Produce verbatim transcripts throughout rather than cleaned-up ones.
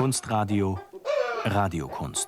Kunstradio Radiokunst.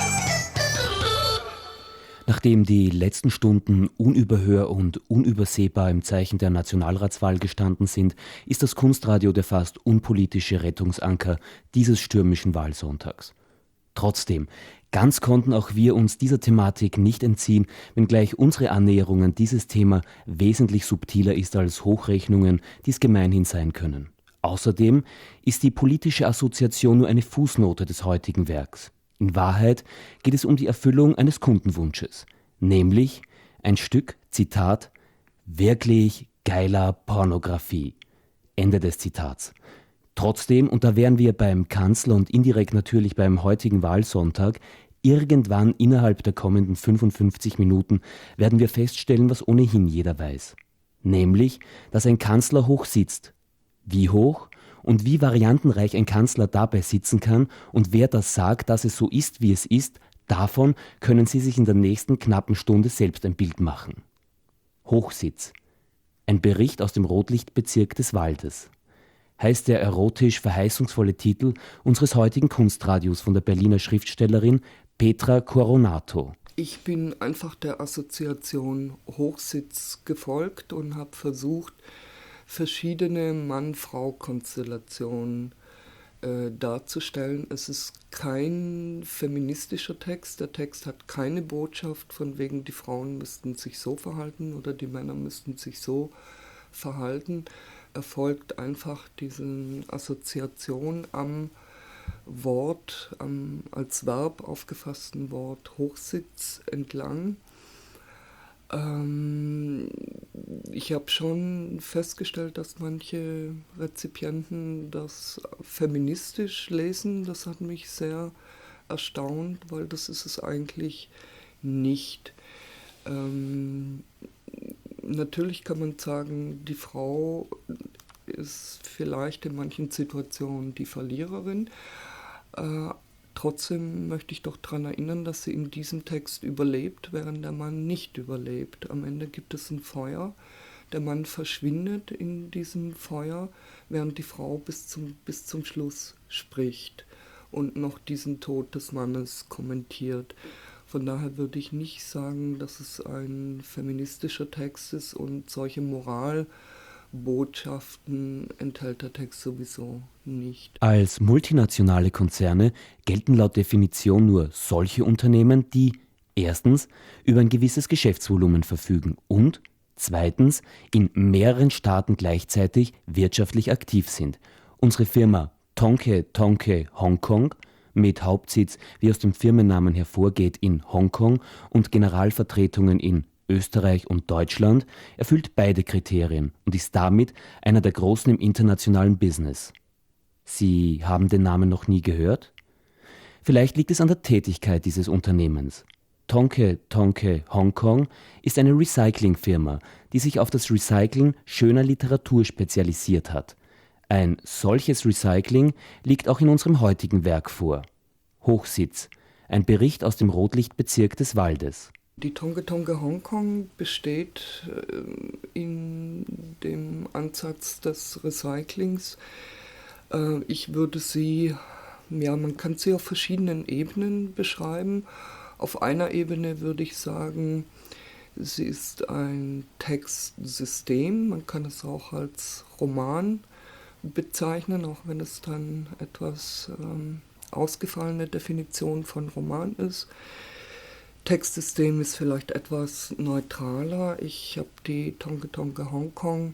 Nachdem die letzten Stunden unüberhör und unübersehbar im Zeichen der Nationalratswahl gestanden sind, ist das Kunstradio der fast unpolitische Rettungsanker dieses stürmischen Wahlsonntags. Trotzdem, ganz konnten auch wir uns dieser Thematik nicht entziehen, wenngleich unsere Annäherung an dieses Thema wesentlich subtiler ist als Hochrechnungen, die es gemeinhin sein können. Außerdem ist die politische Assoziation nur eine Fußnote des heutigen Werks. In Wahrheit geht es um die Erfüllung eines Kundenwunsches, nämlich ein Stück, Zitat, wirklich geiler Pornografie. Ende des Zitats. Trotzdem, und da wären wir beim Kanzler und indirekt natürlich beim heutigen Wahlsonntag, irgendwann innerhalb der kommenden fünfundfünfzig Minuten werden wir feststellen, was ohnehin jeder weiß. Nämlich, dass ein Kanzler hoch sitzt. Wie hoch? Und wie variantenreich ein Kanzler dabei sitzen kann und wer das sagt, dass es so ist, wie es ist, davon können Sie sich in der nächsten knappen Stunde selbst ein Bild machen. Hochsitz. Ein Bericht aus dem Rotlichtbezirk des Waldes. Heißt der erotisch verheißungsvolle Titel unseres heutigen Kunstradios von der Berliner Schriftstellerin Petra Coronato. Ich bin einfach der Assoziation Hochsitz gefolgt und habe versucht, verschiedene Mann-Frau-Konstellationen äh, darzustellen. Es ist kein feministischer Text. Der Text hat keine Botschaft von wegen, die Frauen müssten sich so verhalten oder die Männer müssten sich so verhalten. Er folgt einfach diese Assoziation am Wort, am als Verb aufgefassten Wort Hochsitz entlang. Ich habe schon festgestellt, dass manche Rezipienten das feministisch lesen. Das hat mich sehr erstaunt, weil das ist es eigentlich nicht. Ähm, natürlich kann man sagen, die Frau ist vielleicht in manchen Situationen die Verliererin. Äh, Trotzdem möchte ich doch daran erinnern, dass sie in diesem Text überlebt, während der Mann nicht überlebt. Am Ende gibt es ein Feuer, der Mann verschwindet in diesem Feuer, während die Frau bis zum, bis zum Schluss spricht und noch diesen Tod des Mannes kommentiert. Von daher würde ich nicht sagen, dass es ein feministischer Text ist und solche Moral Botschaften enthält der Text sowieso nicht. Als multinationale Konzerne gelten laut Definition nur solche Unternehmen, die erstens über ein gewisses Geschäftsvolumen verfügen und zweitens in mehreren Staaten gleichzeitig wirtschaftlich aktiv sind. Unsere Firma Tonke Tonke Hongkong mit Hauptsitz, wie aus dem Firmennamen hervorgeht, in Hongkong und Generalvertretungen in Österreich und Deutschland, erfüllt beide Kriterien und ist damit einer der Großen im internationalen Business. Sie haben den Namen noch nie gehört? Vielleicht liegt es an der Tätigkeit dieses Unternehmens. Tonke Tonke Hongkong ist eine Recyclingfirma, die sich auf das Recyceln schöner Literatur spezialisiert hat. Ein solches Recycling liegt auch in unserem heutigen Werk vor. Hochsitz, ein Bericht aus dem Rotlichtbezirk des Waldes. Die Tonke Tonke Hongkong besteht in dem Ansatz des Recyclings. Ich würde sie, ja, man kann sie auf verschiedenen Ebenen beschreiben. Auf einer Ebene würde ich sagen, sie ist ein Textsystem. Man kann es auch als Roman bezeichnen, auch wenn es dann etwas ähm, ausgefallene Definition von Roman ist. Textsystem ist vielleicht etwas neutraler. Ich habe die Tonke Tonke Hongkong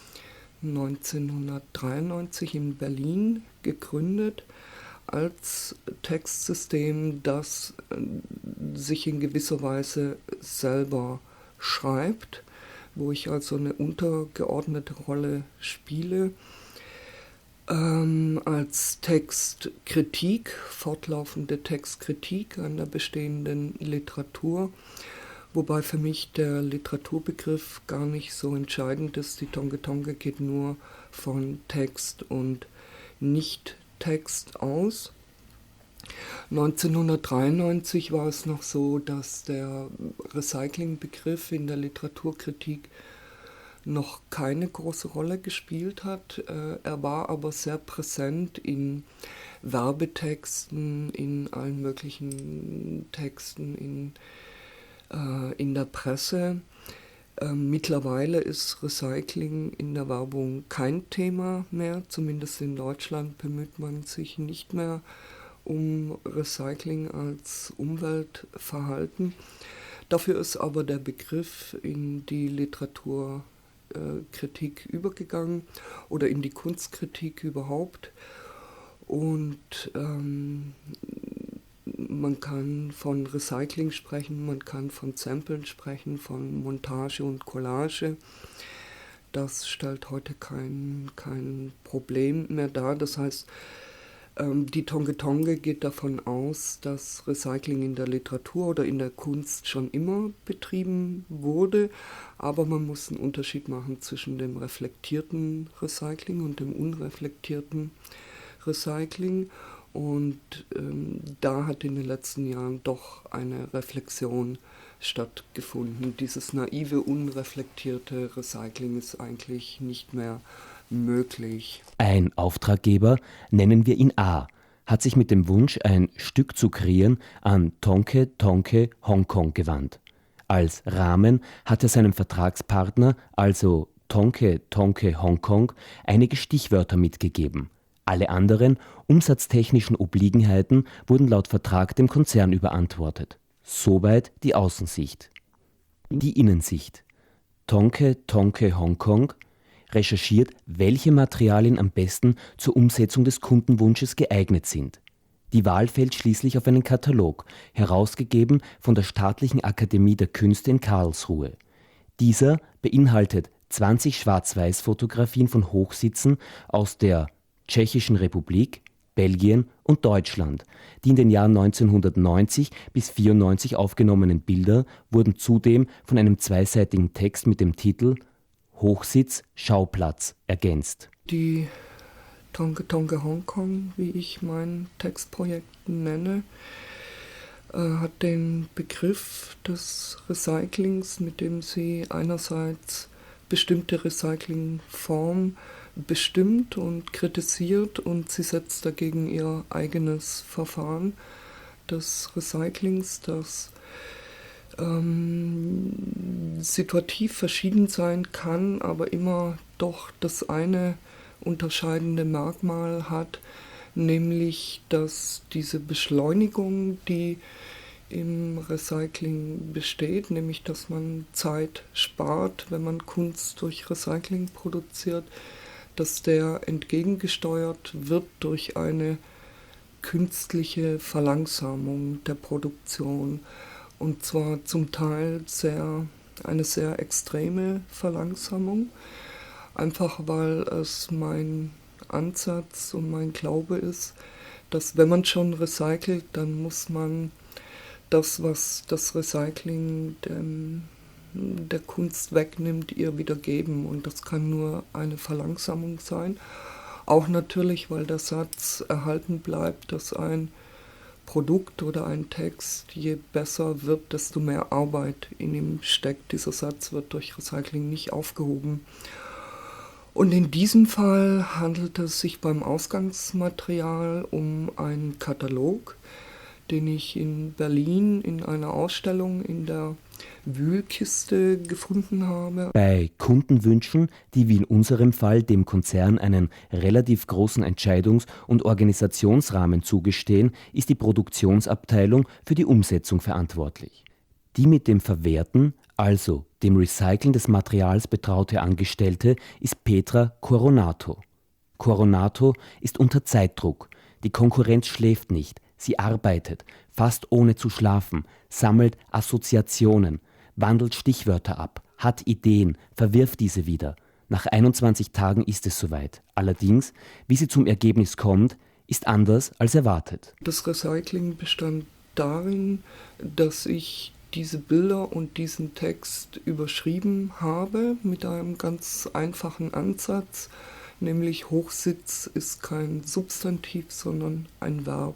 neunzehnhundertdreiundneunzig in Berlin gegründet als Textsystem, das sich in gewisser Weise selber schreibt, wo ich also eine untergeordnete Rolle spiele. Ähm, als Textkritik, fortlaufende Textkritik an der bestehenden Literatur, wobei für mich der Literaturbegriff gar nicht so entscheidend ist. Die Tonke Tonke geht nur von Text und Nicht-Text aus. neunzehnhundertdreiundneunzig war es noch so, dass der Recycling-Begriff in der Literaturkritik noch keine große Rolle gespielt hat. Er war aber sehr präsent in Werbetexten, in allen möglichen Texten, in, äh, in der Presse. Ähm, mittlerweile ist Recycling in der Werbung kein Thema mehr, zumindest in Deutschland bemüht man sich nicht mehr um Recycling als Umweltverhalten. Dafür ist aber der Begriff in die Literaturkritik äh, übergegangen oder in die Kunstkritik überhaupt. Und ähm, man kann von Recycling sprechen, man kann von Samplen sprechen, von Montage und Collage. Das stellt heute kein, kein Problem mehr dar. Das heißt, die Tonge Tonge geht davon aus, dass Recycling in der Literatur oder in der Kunst schon immer betrieben wurde, aber man muss einen Unterschied machen zwischen dem reflektierten Recycling und dem unreflektierten Recycling. Und ähm, da hat in den letzten Jahren doch eine Reflexion stattgefunden. Dieses naive, unreflektierte Recycling ist eigentlich nicht mehr möglich. Ein Auftraggeber, nennen wir ihn A, hat sich mit dem Wunsch, ein Stück zu kreieren, an Tonke Tonke Hongkong gewandt. Als Rahmen hat er seinem Vertragspartner, also Tonke Tonke Hongkong, einige Stichwörter mitgegeben. Alle anderen umsatztechnischen Obliegenheiten wurden laut Vertrag dem Konzern überantwortet. Soweit die Außensicht. Die Innensicht. Tonke Tonke Hongkong recherchiert, welche Materialien am besten zur Umsetzung des Kundenwunsches geeignet sind. Die Wahl fällt schließlich auf einen Katalog, herausgegeben von der Staatlichen Akademie der Künste in Karlsruhe. Dieser beinhaltet zwanzig Schwarz-Weiß-Fotografien von Hochsitzen aus der Tschechischen Republik, Belgien und Deutschland. Die in den Jahren neunzehnhundertneunzig bis vierundneunzig aufgenommenen Bilder wurden zudem von einem zweiseitigen Text mit dem Titel Hochsitz, Schauplatz ergänzt. Die Tonke Tonke Hongkong, wie ich mein Textprojekt nenne, äh, hat den Begriff des Recyclings, mit dem sie einerseits bestimmte Recyclingformen bestimmt und kritisiert und sie setzt dagegen ihr eigenes Verfahren des Recyclings, das ähm, situativ verschieden sein kann, aber immer doch das eine unterscheidende Merkmal hat, nämlich dass diese Beschleunigung, die im Recycling besteht, nämlich dass man Zeit spart, wenn man Kunst durch Recycling produziert, dass der entgegengesteuert wird durch eine künstliche Verlangsamung der Produktion. Und zwar zum Teil sehr, eine sehr extreme Verlangsamung, einfach weil es mein Ansatz und mein Glaube ist, dass wenn man schon recycelt, dann muss man das, was das Recycling dem, der Kunst wegnimmt, ihr wieder geben. Und das kann nur eine Verlangsamung sein. Auch natürlich, weil der Satz erhalten bleibt, dass ein Produkt oder ein Text, je besser wird, desto mehr Arbeit in ihm steckt. Dieser Satz wird durch Recycling nicht aufgehoben. Und in diesem Fall handelt es sich beim Ausgangsmaterial um einen Katalog, den ich in Berlin in einer Ausstellung in der Wühlkiste gefunden habe. Bei Kundenwünschen, die wie in unserem Fall dem Konzern einen relativ großen Entscheidungs- und Organisationsrahmen zugestehen, ist die Produktionsabteilung für die Umsetzung verantwortlich. Die mit dem Verwerten, also dem Recyceln des Materials betraute Angestellte ist Petra Coronato. Coronato ist unter Zeitdruck. Die Konkurrenz schläft nicht. Sie arbeitet, fast ohne zu schlafen, sammelt Assoziationen, wandelt Stichwörter ab, hat Ideen, verwirft diese wieder. Nach einundzwanzig Tagen ist es soweit. Allerdings, wie sie zum Ergebnis kommt, ist anders als erwartet. Das Recycling bestand darin, dass ich diese Bilder und diesen Text überschrieben habe mit einem ganz einfachen Ansatz, nämlich Hochsitz ist kein Substantiv, sondern ein Verb.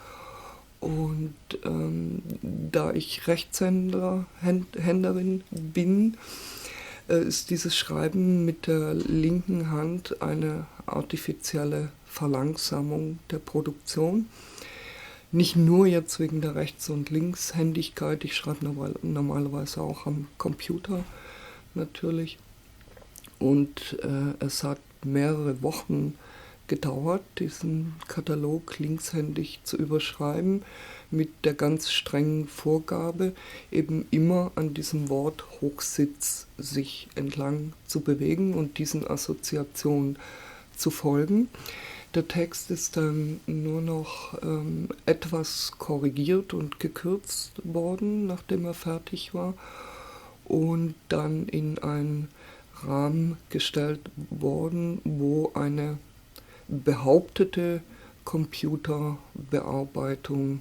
Und ähm, da ich Rechtshänder, Händ, Händerin bin, äh, ist dieses Schreiben mit der linken Hand eine artifizielle Verlangsamung der Produktion. Nicht nur jetzt wegen der Rechts- und Linkshändigkeit, ich schreibe normalerweise auch am Computer natürlich. Und äh, es hat mehrere Wochen gedauert, diesen Katalog linkshändig zu überschreiben, mit der ganz strengen Vorgabe, eben immer an diesem Wort Hochsitz sich entlang zu bewegen und diesen Assoziationen zu folgen. Der Text ist dann nur noch ähm, etwas korrigiert und gekürzt worden, nachdem er fertig war, und dann in einen Rahmen gestellt worden, wo eine behauptete Computerbearbeitung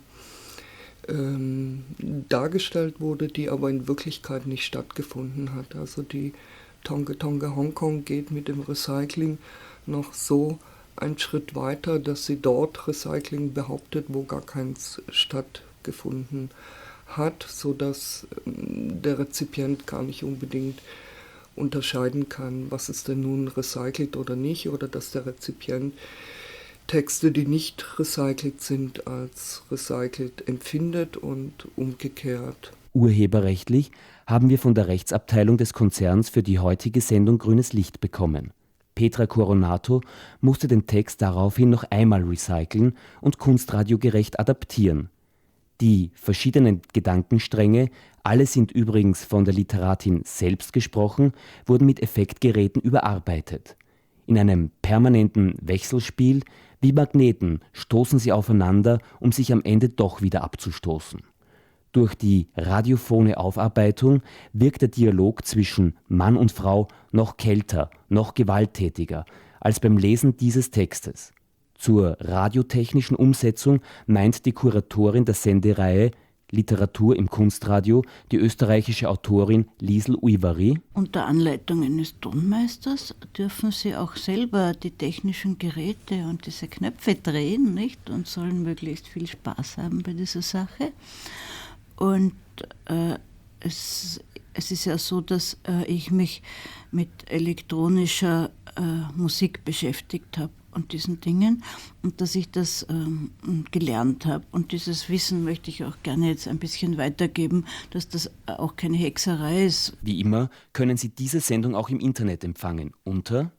ähm, dargestellt wurde, die aber in Wirklichkeit nicht stattgefunden hat. Also die Tonga Tonga Hongkong geht mit dem Recycling noch so einen Schritt weiter, dass sie dort Recycling behauptet, wo gar keins stattgefunden hat, sodass der Rezipient gar nicht unbedingt unterscheiden kann, was ist denn nun recycelt oder nicht, oder dass der Rezipient Texte, die nicht recycelt sind, als recycelt empfindet und umgekehrt. Urheberrechtlich haben wir von der Rechtsabteilung des Konzerns für die heutige Sendung grünes Licht bekommen. Petra Coronato musste den Text daraufhin noch einmal recyceln und kunstradiogerecht adaptieren. Die verschiedenen Gedankenstränge, alle sind übrigens von der Literatin selbst gesprochen, wurden mit Effektgeräten überarbeitet. In einem permanenten Wechselspiel, wie Magneten, stoßen sie aufeinander, um sich am Ende doch wieder abzustoßen. Durch die radiophone Aufarbeitung wirkt der Dialog zwischen Mann und Frau noch kälter, noch gewalttätiger als beim Lesen dieses Textes. Zur radiotechnischen Umsetzung meint die Kuratorin der Sendereihe Literatur im Kunstradio, die österreichische Autorin Liesl Uivari: Unter Anleitung eines Tonmeisters dürfen Sie auch selber die technischen Geräte und diese Knöpfe drehen, nicht? Und sollen möglichst viel Spaß haben bei dieser Sache. Und äh, es, es ist ja so, dass äh, ich mich mit elektronischer äh, Musik beschäftigt habe und diesen Dingen und dass ich das ähm, gelernt habe. Und dieses Wissen möchte ich auch gerne jetzt ein bisschen weitergeben, dass das auch keine Hexerei ist. Wie immer können Sie diese Sendung auch im Internet empfangen unter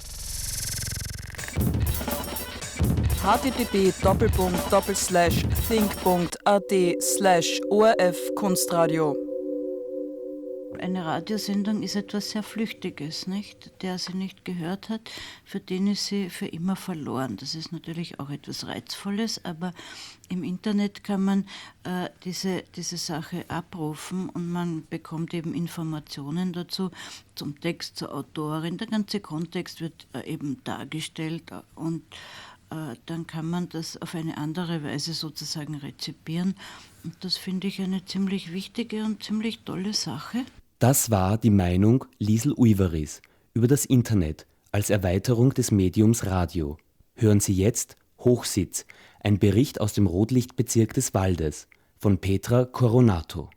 http doppelpunkt doppelslash think.at slash orf Kunstradio. Eine Radiosendung ist etwas sehr Flüchtiges, nicht? Der sie nicht gehört hat, für den ist sie für immer verloren. Das ist natürlich auch etwas Reizvolles, aber im Internet kann man äh, diese, diese Sache abrufen und man bekommt eben Informationen dazu, zum Text, zur Autorin. Der ganze Kontext wird äh, eben dargestellt und äh, dann kann man das auf eine andere Weise sozusagen rezipieren. Und das finde ich eine ziemlich wichtige und ziemlich tolle Sache. Das war die Meinung Liesl Uivaris über das Internet als Erweiterung des Mediums Radio. Hören Sie jetzt Hochsitz, ein Bericht aus dem Rotlichtbezirk des Waldes von Petra Coronato.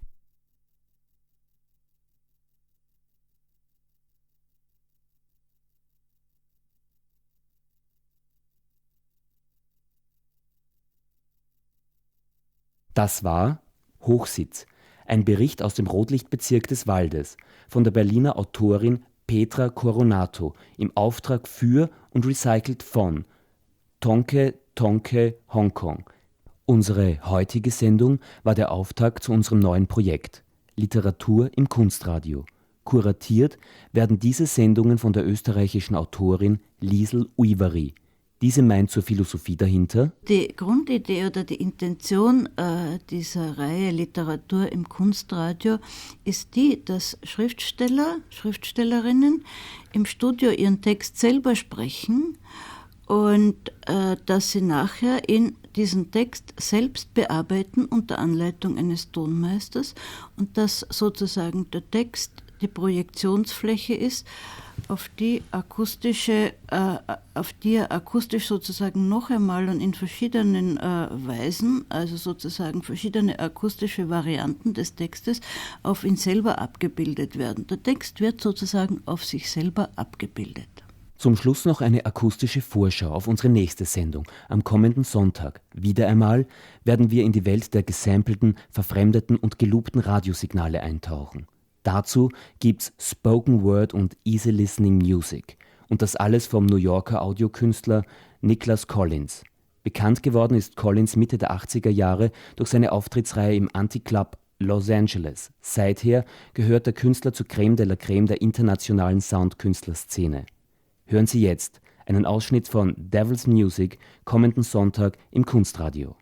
Das war Hochsitz, ein Bericht aus dem Rotlichtbezirk des Waldes von der Berliner Autorin Petra Coronato im Auftrag für und recycelt von Tonke Tonke Hongkong. Unsere heutige Sendung war der Auftakt zu unserem neuen Projekt Literatur im Kunstradio. Kuratiert werden diese Sendungen von der österreichischen Autorin Liesl Uivari. Diese meint zur Philosophie dahinter: Die Grundidee oder die Intention äh, dieser Reihe Literatur im Kunstradio ist die, dass Schriftsteller, Schriftstellerinnen im Studio ihren Text selber sprechen und äh, dass sie nachher in diesen Text selbst bearbeiten unter Anleitung eines Tonmeisters und dass sozusagen der Text die Projektionsfläche ist, auf die akustische, äh, auf die er akustisch sozusagen noch einmal und in verschiedenen äh, Weisen, also sozusagen verschiedene akustische Varianten des Textes, auf ihn selber abgebildet werden. Der Text wird sozusagen auf sich selber abgebildet. Zum Schluss noch eine akustische Vorschau auf unsere nächste Sendung. Am kommenden Sonntag, wieder einmal, werden wir in die Welt der gesampelten, verfremdeten und geloopten Radiosignale eintauchen. Dazu gibt's Spoken Word und Easy Listening Music. Und das alles vom New Yorker Audiokünstler Nicholas Collins. Bekannt geworden ist Collins Mitte der achtziger Jahre durch seine Auftrittsreihe im Anti-Club Los Angeles. Seither gehört der Künstler zur Crème de la Crème der internationalen Soundkünstlerszene. Hören Sie jetzt einen Ausschnitt von Devil's Music kommenden Sonntag im Kunstradio.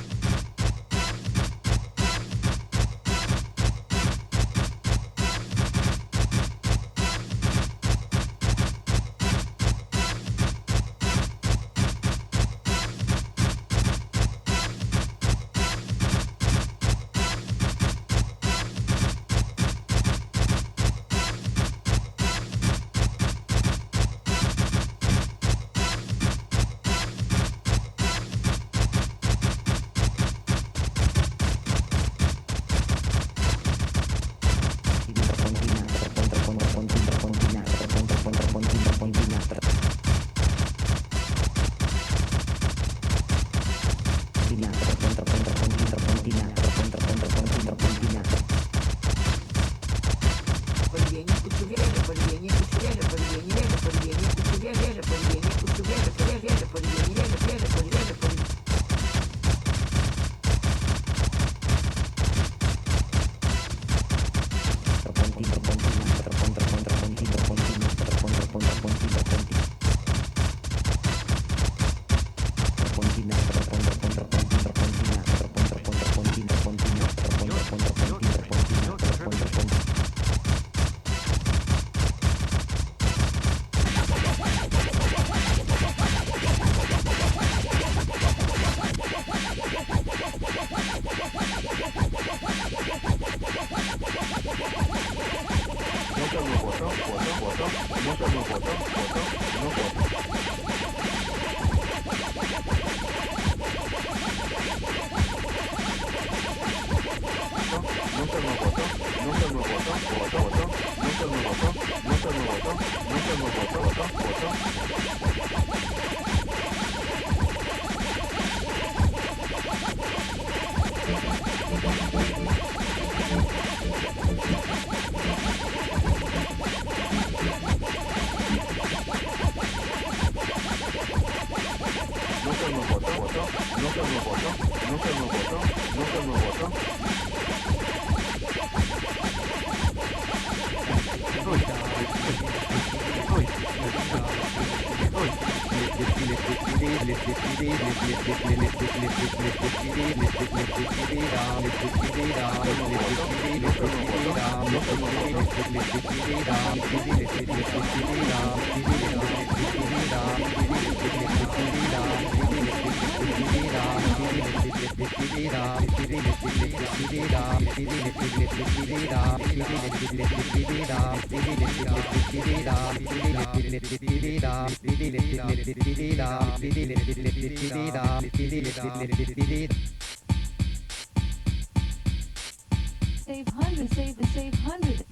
Save hundreds, save and save hundreds.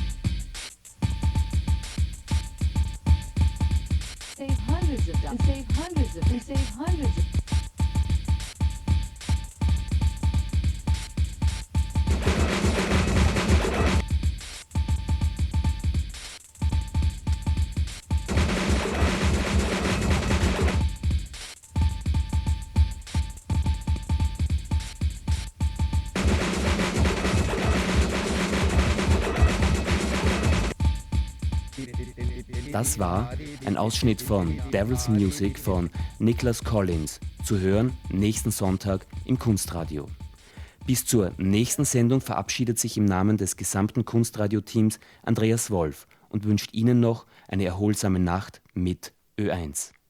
Save hundreds of dollars, save hundreds of, and save hundreds of. Das war ein Ausschnitt von Devil's Music von Nicholas Collins, zu hören nächsten Sonntag im Kunstradio. Bis zur nächsten Sendung verabschiedet sich im Namen des gesamten Kunstradio-Teams Andreas Wolf und wünscht Ihnen noch eine erholsame Nacht mit Ö eins.